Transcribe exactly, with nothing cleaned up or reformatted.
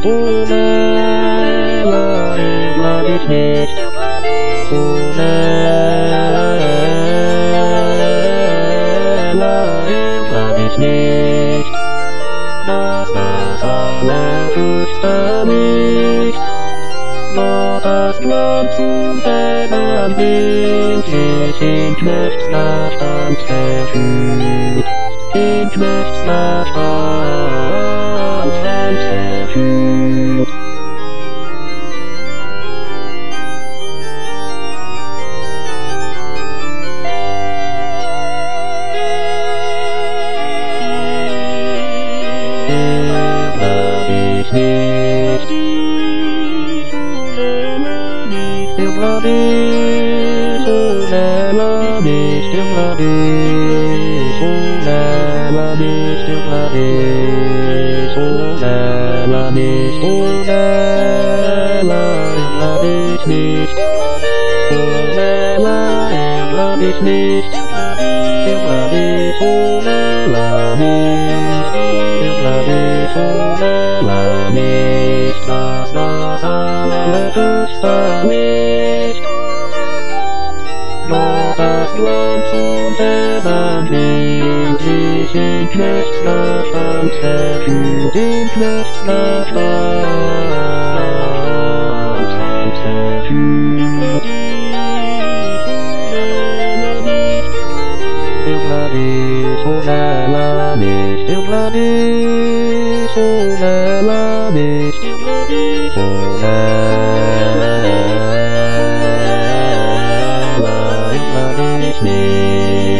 Ela, ela mich nicht. Ela, ela mich nicht. Das, das alle wüsste nicht. Nur das Land zum Dämmern bin ich in Knechtsnachstand verführt. In Knechtsnachstand verführt. Ela mich nicht. Eu gladis, oh ela mich, eu gladis, oh ela mich, eu gladis, oh ela mich, oh ela, eu gladis nicht, oh ela, eu gladis nicht, eu gladis, oh ela mich, eu gladis, oh ela mich, das, das alle wüsste nicht. Nur das Land zum Dämmern bin ich in Knechtsnachstand verführt, in Knechtsnachstand verführt. Eu gladis, oh ela mich, eu gladis, oh ela mich, eu gladis, oh ela, eu gladis nicht.